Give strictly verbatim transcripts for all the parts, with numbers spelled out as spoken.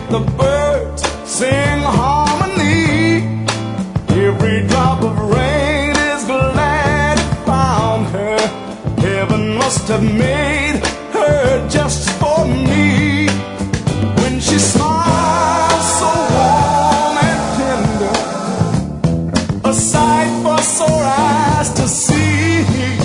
the birds sing harmony. Every drop of rain is glad it found her. Heaven must have made her just for me. When she smiles so warm and tender, a sight for sore eyes to see.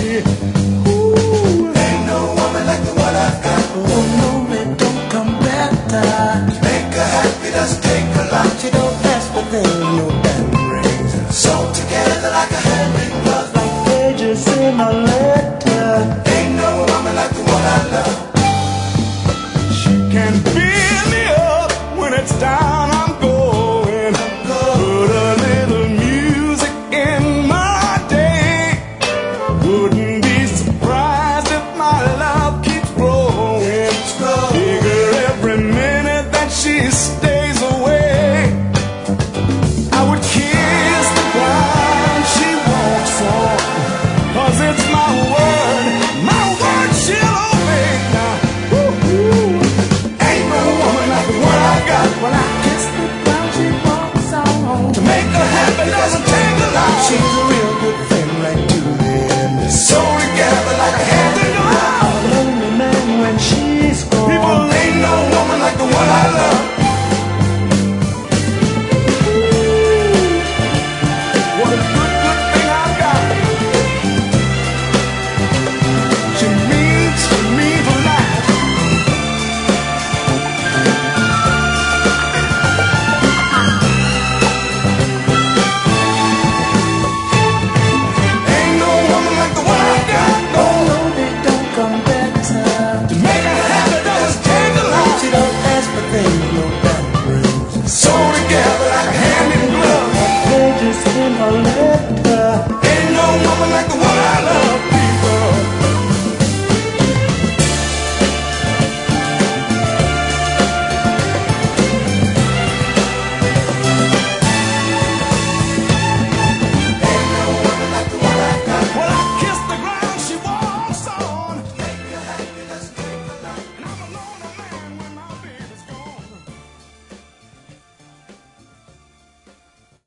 Ooh, ain't no woman like the one I've got. Oh no, it don't come better. To make her happy doesn't take a lot. She don't ask for things, no diamond rings. Sewn together like a hand in glove, like pages in a letter. Ain't no woman like the one I love. she can fill me up when it's down